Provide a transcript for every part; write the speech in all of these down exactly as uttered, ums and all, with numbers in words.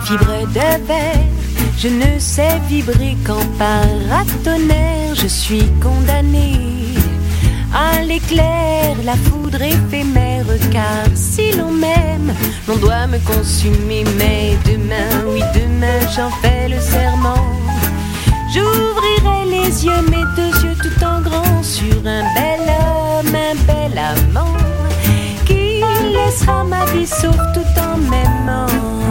Fibre de verre, je ne sais vibrer qu'en paratonnerre. Je suis condamnée à l'éclair, la foudre éphémère. Car si l'on m'aime, l'on doit me consumer. Mais demain, oui demain, j'en fais le serment. J'ouvrirai les yeux, mes deux yeux tout en grand, sur un bel homme, un bel amant, qui laissera ma vie sauf tout en m'aimant.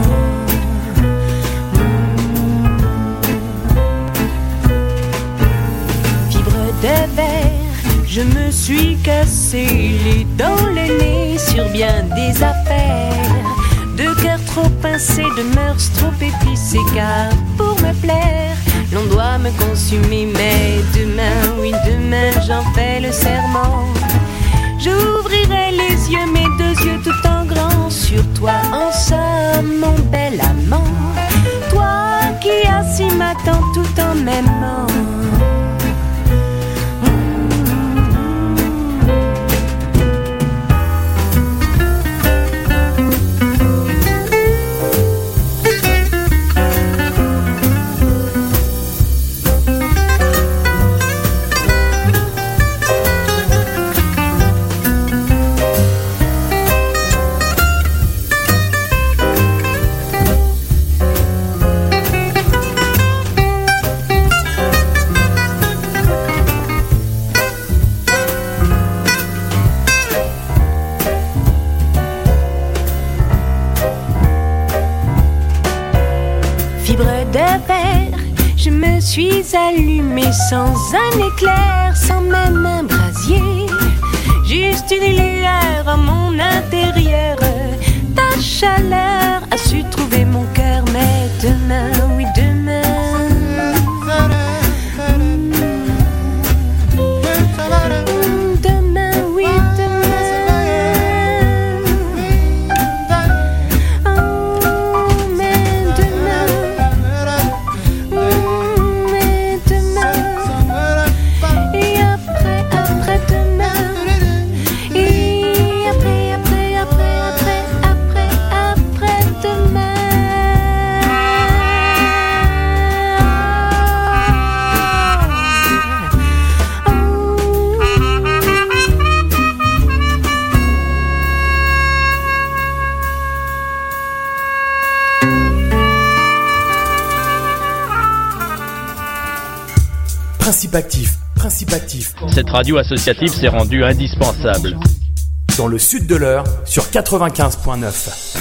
De verre, je me suis cassé les dents, le nez sur bien des affaires. De cœur trop pincé, de mœurs trop épicées. Car pour me plaire, l'on doit me consumer. Mais demain, oui demain, j'en fais le serment. J'ouvrirai les yeux, mes deux yeux tout en grand, sur toi en somme, mon bel amant. Toi qui assis m'attends tout en m'aimant. Je me suis allumée sans un éclair, sans même un brasier. Juste une lueur en mon intérieur. Ta chaleur a su trouver mon cœur. Mais demain, oui demain, demain, oui Principe actif, principe actif. Cette radio associative s'est rendue indispensable. Dans le sud de l'Eure, sur quatre-vingt-quinze virgule neuf.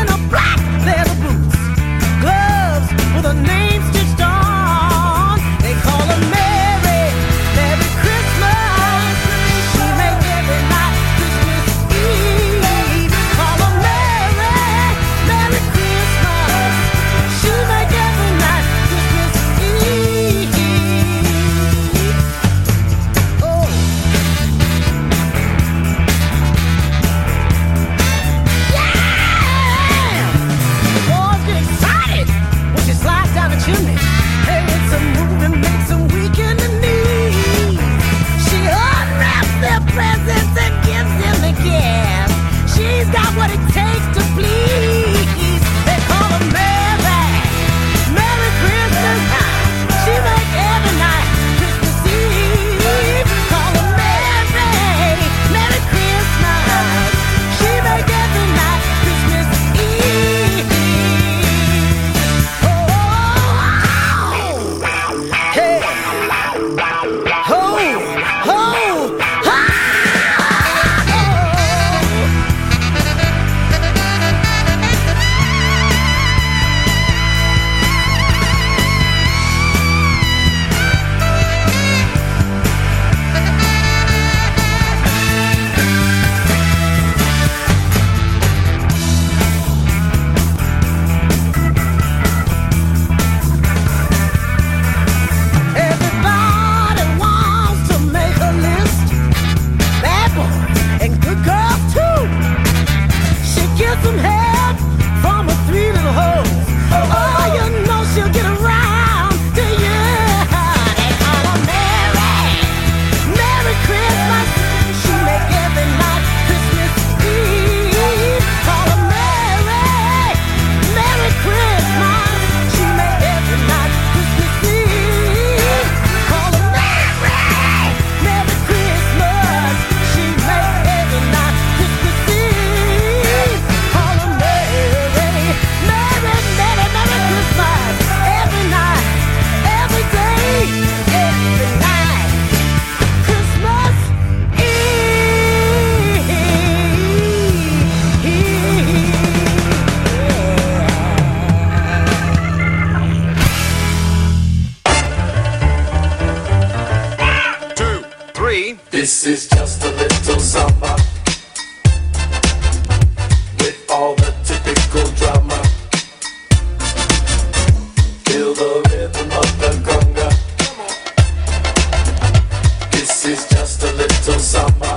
Name stitched on. They This is just a little samba with all the typical drama. Feel the rhythm of the conga. This is just a little samba.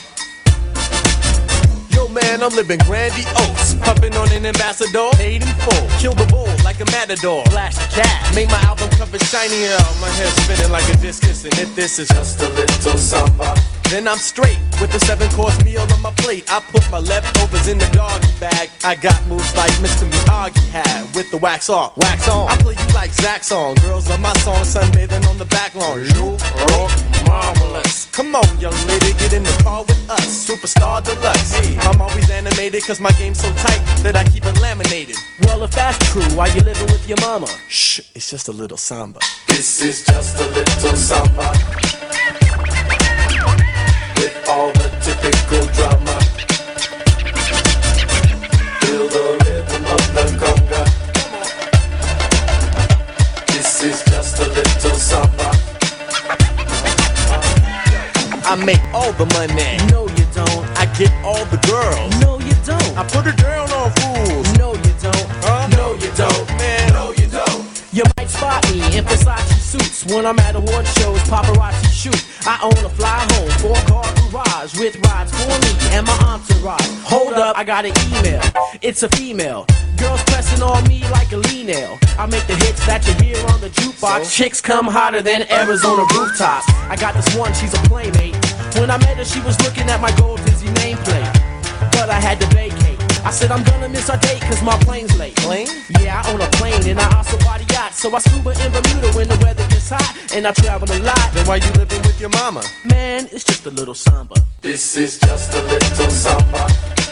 Yo man, I'm living grandiose, pumping on an ambassador, paid in full. Kill the bull like a matador, flash the cat, make my album cover shinier. My head spinning like a discus, and if this is just a little samba, then I'm straight with the seven-course meal on my plate. I put my leftovers in the doggy bag. I got moves like Mister Miyagi had with the wax off, wax on. I play you like Zach song. Girls love my song, sunbathing on the back lawn. You are marvelous. Come on, young lady, get in the car with us. Superstar deluxe. Hey, I'm always animated cause my game's so tight that I keep it laminated. Well, if that's true, why you living with your mama? Shh, it's just a little samba. This is just a little samba with all the typical drama. Feel the rhythm of the conga. This is just a little samba. I make all the money. No, you don't. I get all the girls. No, you don't. I put her down on fools. No, you don't. Huh? No, you don't. Man, no, you don't. You might spot me in Versace suits when I'm at award shows, paparazzi shoot. I own a fly home, four-car garage with rides for me and my entourage. Hold up, I got an email. It's a female. Girls pressing on me like a lean nail. I make the hits that you hear on the jukebox. So? Chicks come hotter than Arizona rooftops. I got this one, she's a playmate. When I met her, she was looking at my gold Disney nameplate. But I had to vacate. I said I'm gonna miss our date cause my plane's late. Plane? Yeah, I own a plane and I also bought a yacht. So I scuba in Bermuda when the weather gets hot and I travel a lot. Then why you living with your mama? Man, it's just a little samba. This is just a little samba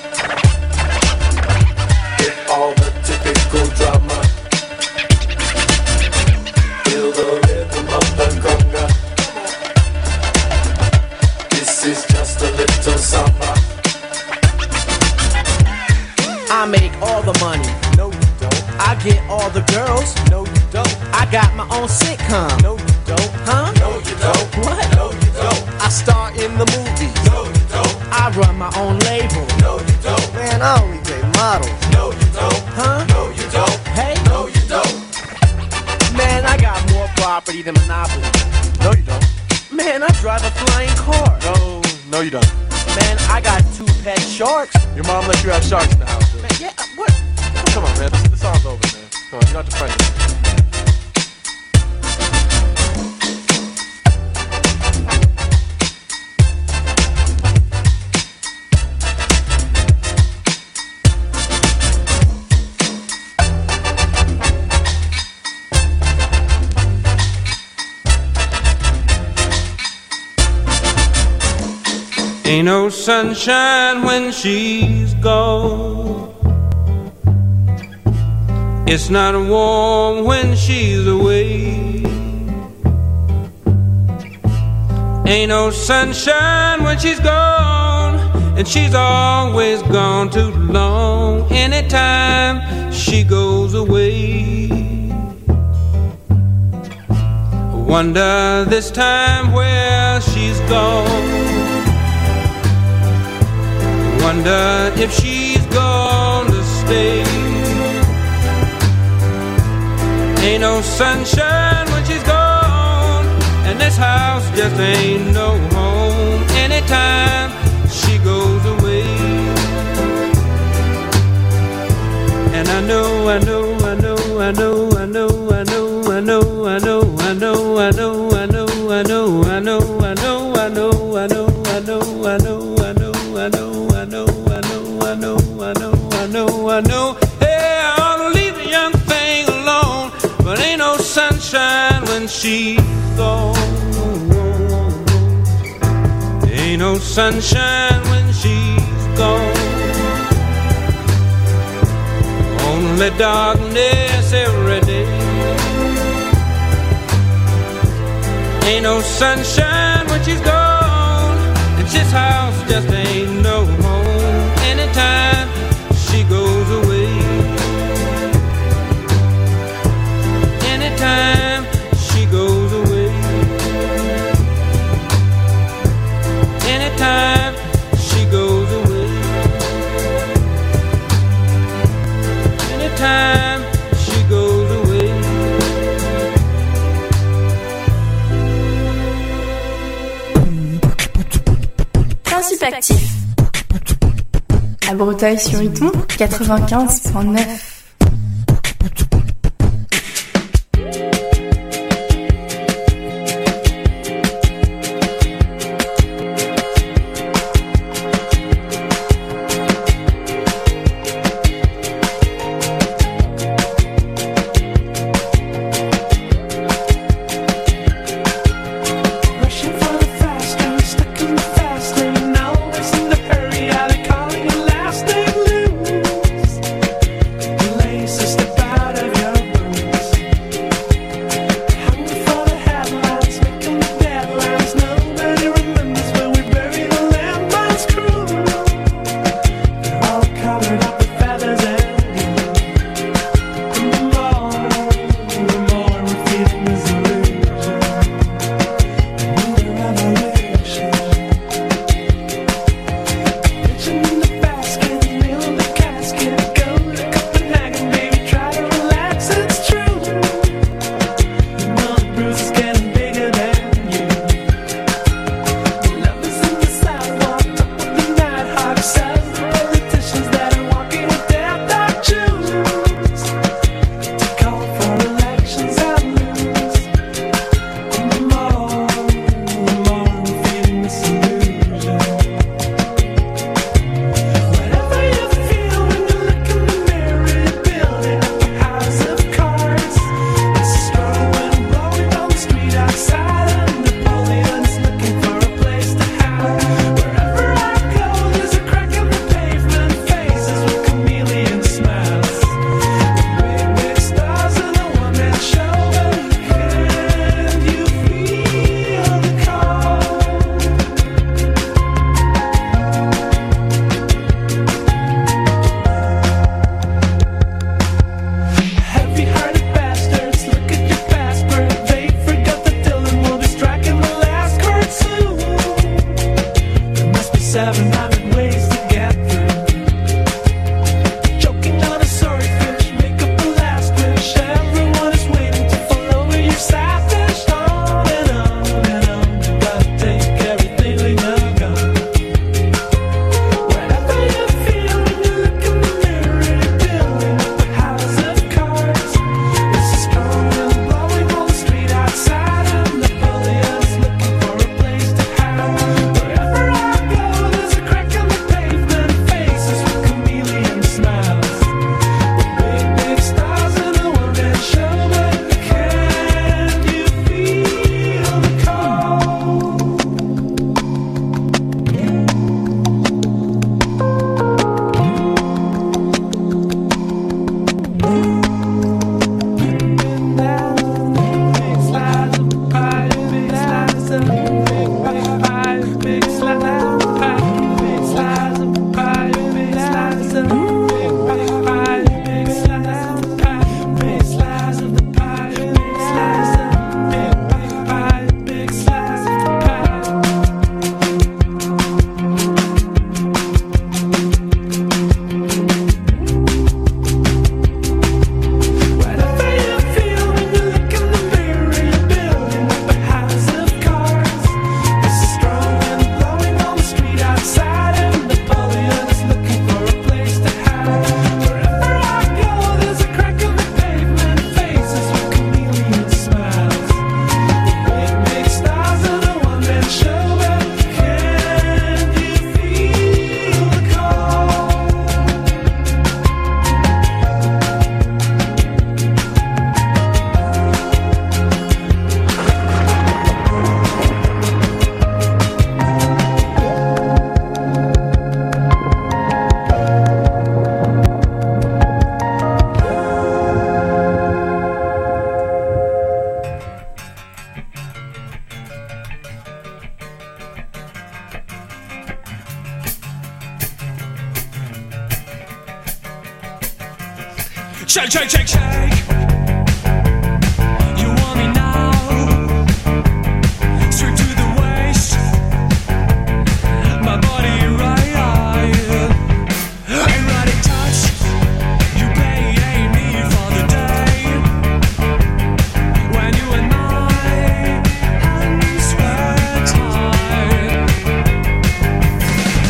with all the typical drama. Feel the rhythm of the conga. This is just a little samba. I make all the money. No, you don't. I get all the girls. No, you don't. I got my own sitcom. No, you don't. Huh? No, you don't. What? No, you don't. I star in the movies. No, you don't. I run my own label. No, you don't. Man, I only date models. No, you don't. Huh? No, you don't. Hey? No, you don't. Man, I got more property than Monopoly. No, you don't. Man, I drive a flying car. No, no, you don't. Man, I got two pet sharks. Your mom let you have sharks in the house, dude. Man, yeah, what? Come on, man. This, this song's over, man. Come on, you're not defending me. Ain't no sunshine when she's gone. It's not warm when she's away. Ain't no sunshine when she's gone, and she's always gone too long. Anytime she goes away, I wonder this time where she's gone. Wonder if she's gonna stay. Ain't no sunshine when she's gone, and this house just ain't no home. Anytime she goes away, and I know, I know, I know, I know, I know, I know, I know, I know, I know, I know, I know, I know, I know, I know, I know, I know, I know, I know, I know, I know. I know, I know, I know, I know, I know, I know. Hey, I ought to leave the young thing alone, but ain't no sunshine when she's gone. Ain't no sunshine when she's gone. Only darkness every day. Ain't no sunshine when she's gone, and this house just ain't no home. Anytime she goes away, anytime she goes away, actif. À Breteuil-sur-Iton, quatre-vingt-quinze virgule neuf. Shake, shake, shake, shake. You want me now? Straight to the waist. My body right. Erotic touch. You pay me for the day. When you and my hands were tied.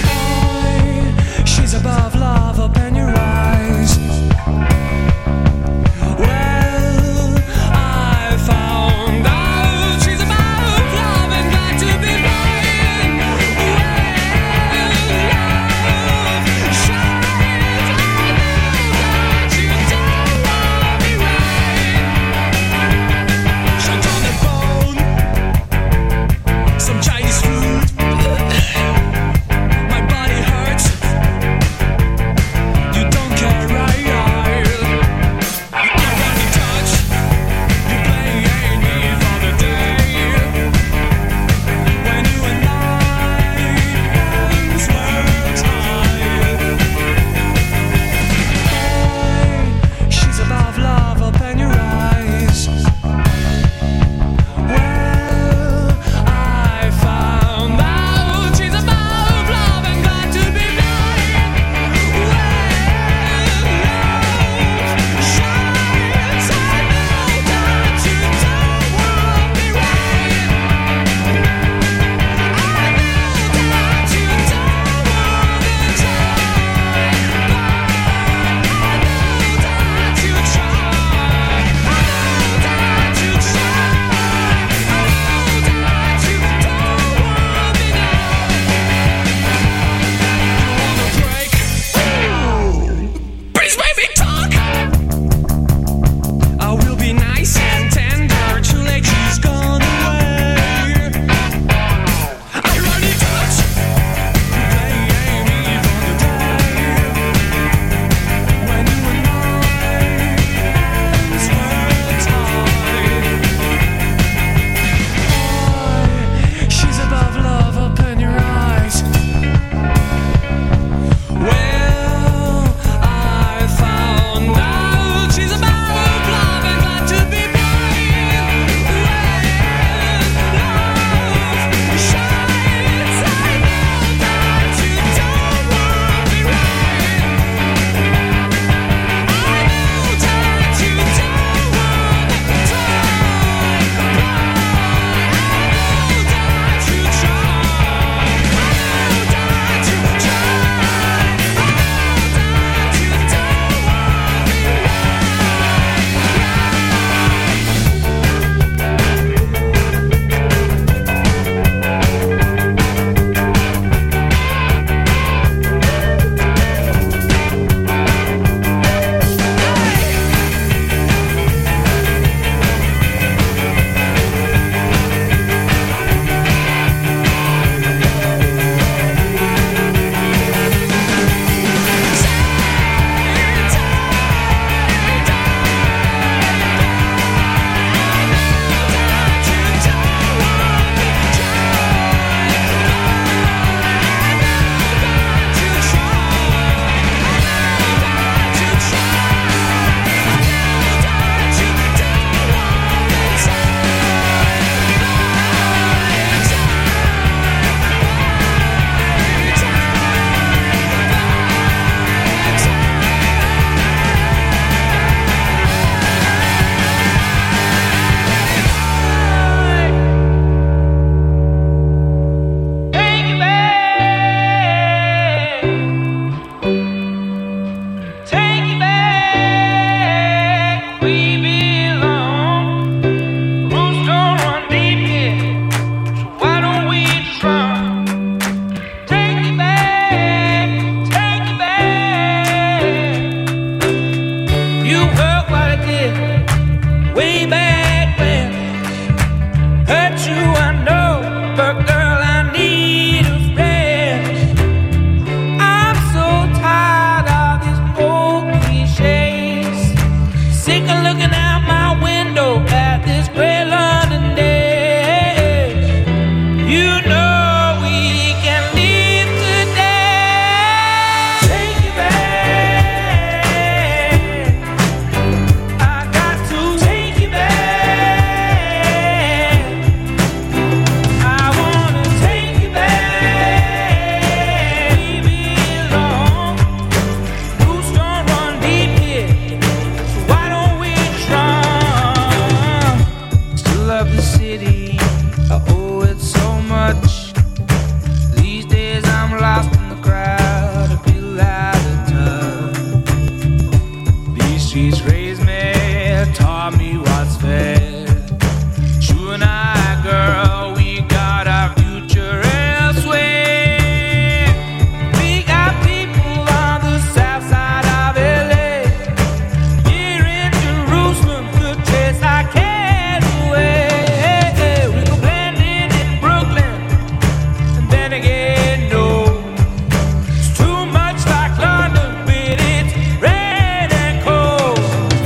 then again, no. It's too much like London with its red and cold.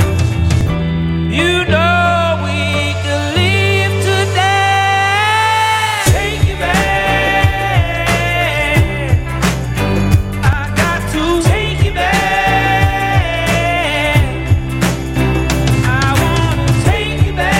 You know we could leave today. Take you back. I got to take you back. I wanna take you back.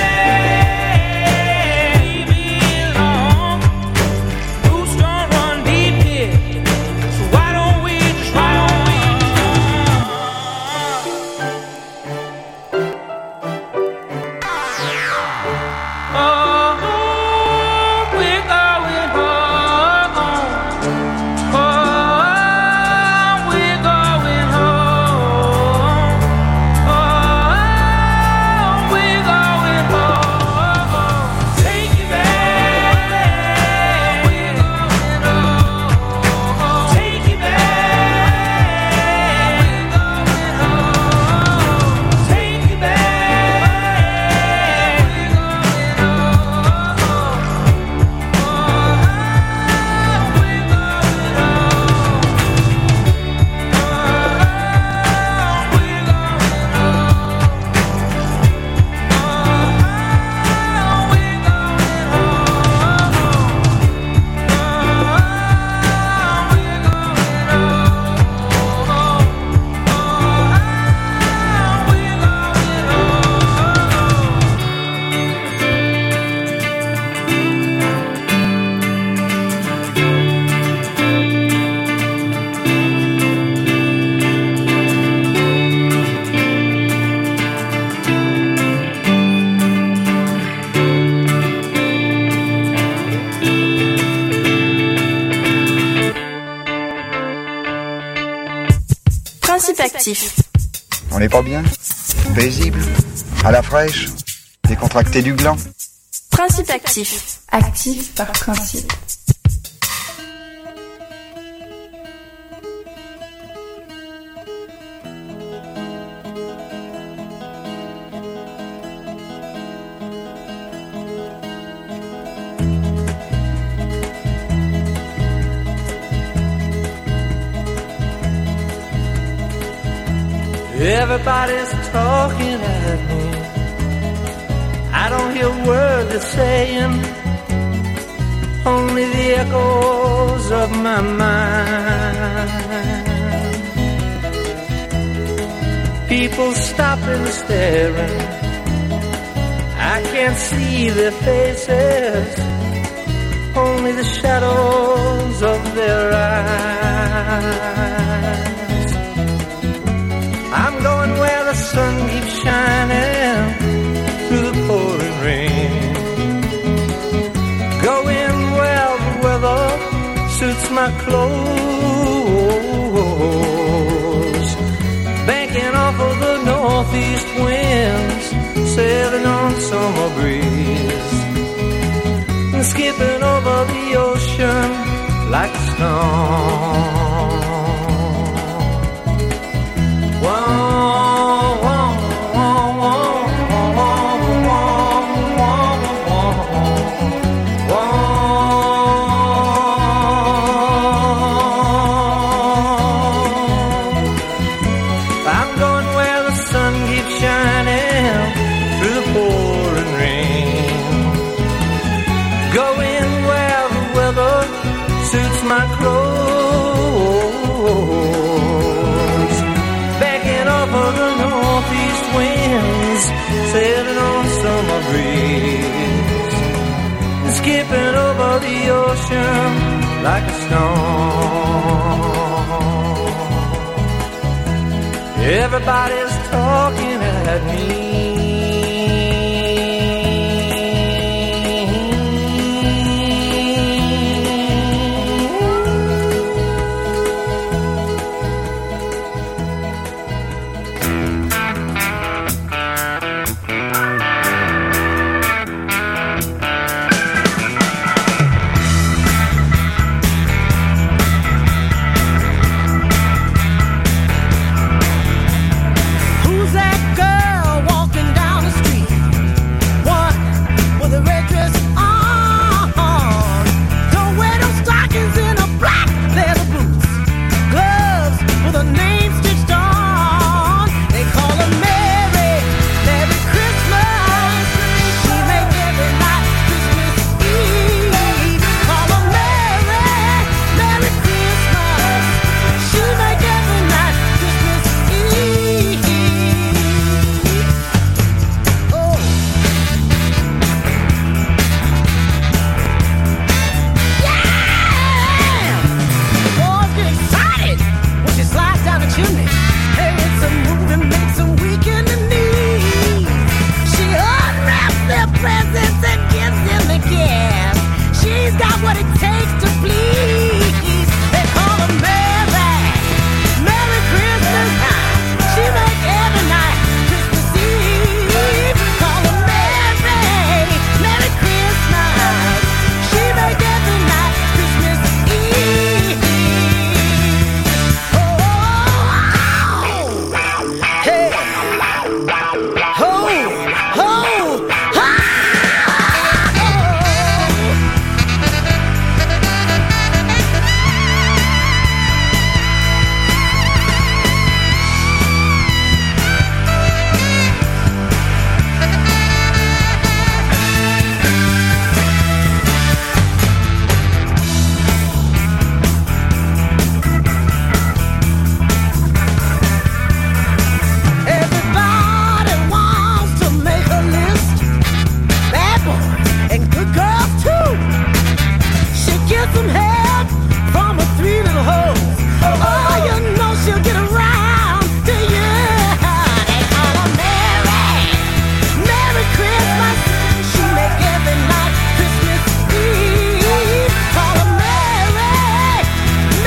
Principe actif. On n'est pas bien? Paisible? À la fraîche? Décontracté du gland? Principe actif. Actif par principe. Everybody's talking at me. I don't hear a word they're saying, only the echoes of my mind. People stopping, staring. I can't see their faces, only the shadows of their eyes. I'm going where the sun keeps shining through the pouring rain. Going where the weather suits my clothes. Banking off of the northeast winds, sailing on summer breeze. And skipping over the ocean like a stone. Sailing on summer breeze, skipping over the ocean like a stone. Everybody's talking at me.